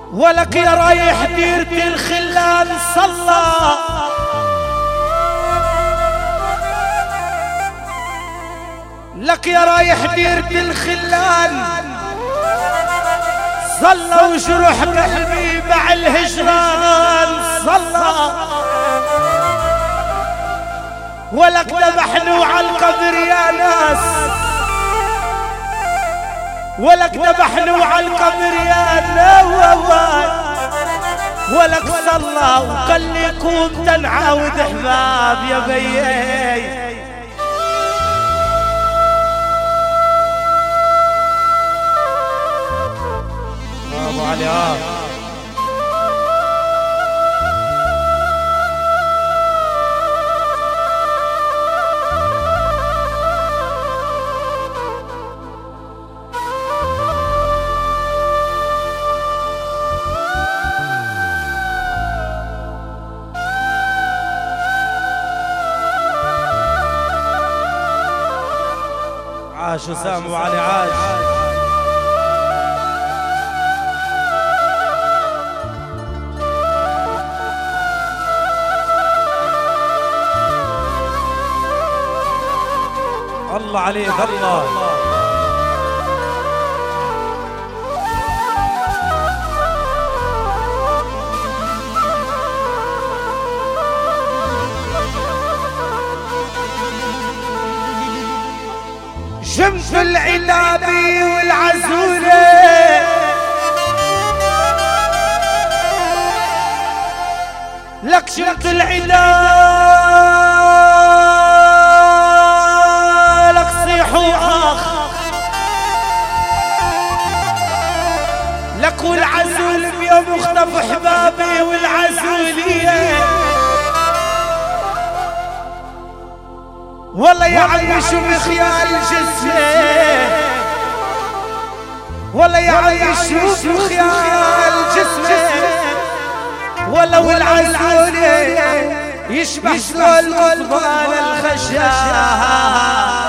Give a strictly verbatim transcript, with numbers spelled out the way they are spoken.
ولك يا رايح ديرة الخلان صلى لك يا رايح ديرة الخلان صلى وجروح قلبي مع الهجران صلى ولك ذبحنوا على القبر يا ناس ولك ذبحنوا على القبر يا ناس ولك صلى وخليكم تنعاود احباب يا بيي ابو علي اه عاش وسام ابو علي عاش الله عليك الله شمس العنابي والعزولة لك شمس العناب لك صيحوا آخ لك والعزول بيوم اختف حبابي والعزولية والله يا عمي شو بخيال جسمي والله يا عمي شو بخيال جسمي ولو العزولي يشبه شلون القضبان الخشاها